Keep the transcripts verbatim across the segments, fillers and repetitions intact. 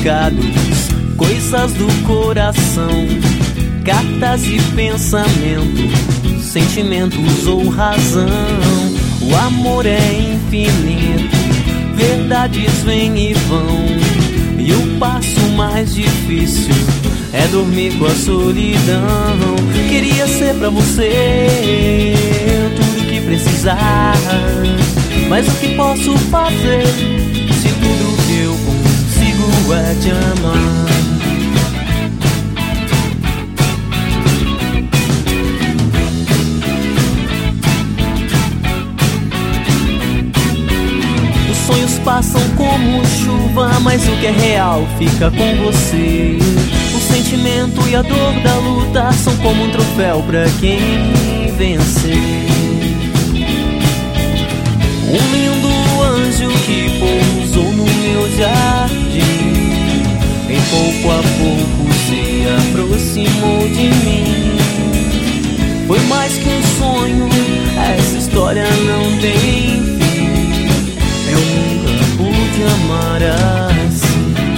recados, coisas do coração, cartas e pensamento, sentimentos ou razão. O amor é infinito, verdades vêm e vão, e o passo mais difícil é dormir com a solidão. Queria ser pra você tudo que precisar, mas o que posso fazer se tudo que eu consigo é te amar? Os sonhos passam como chuva, mas o que é real fica com você. O sentimento e a dor da luta são como um troféu pra quem vencer. Um lindo anjo que pousou no meu jardim, em pouco a pouco se aproximou de mim. Foi mais que um sonho, essa história não tem fim. Eu nunca pude amar assim.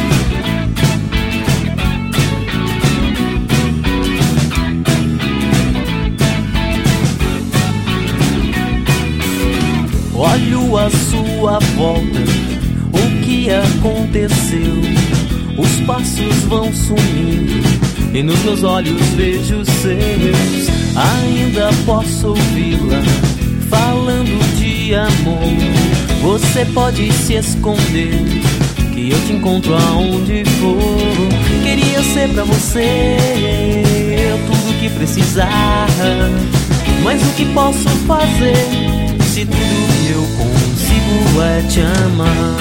Olho a sua volta, o que aconteceu? Os passos vão sumindo e nos meus olhos vejo os seus. Ainda posso ouvi-la falando de amor. Você pode se esconder, que eu te encontro aonde for. Queria ser pra você tudo que precisar, mas o que posso fazer se tudo que eu consigo é te amar?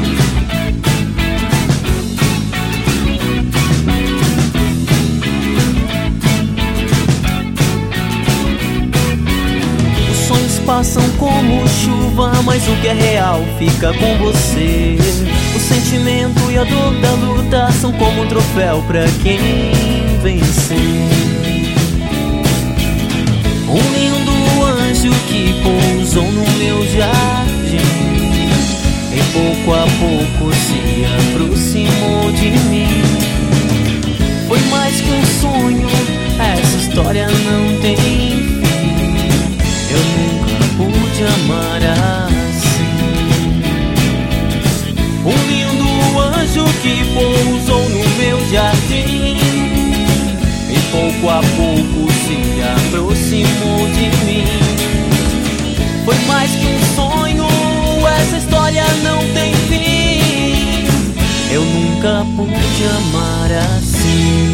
Os sonhos passam como chuva, mas o que é real fica com você. O sentimento e a dor da luta são como um troféu pra quem vencer. Um lindo anjo que pousou no meu jardim, em pouco a pouco se aproximou de mim. Foi mais que um sonho, essa história não tem fim. Eu nunca pude amar assim. Um lindo anjo que pousou no meu jardim, em pouco a pouco se aproximou de mim. Foi mais que um sonho, essa história não tem fim. Eu nunca pude amar assim.